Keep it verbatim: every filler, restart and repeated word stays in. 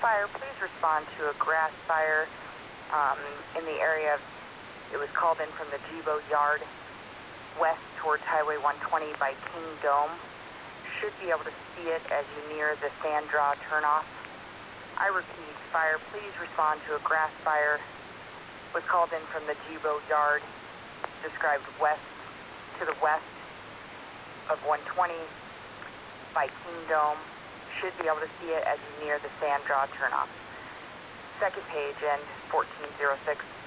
fire, please respond to a grass fire um, in the area of, it was called in from the Jibo Yard west towards Highway one twenty by King Dome. Should be able to see it as you near the Sand Draw turnoff. I repeat, fire, please respond to a grass fire. Was called in from the Jibo Yard, described west to the west of one twenty by King Dome. Should be able to see it as you near the Sand Draw turnoff. Second page, end fourteen oh six.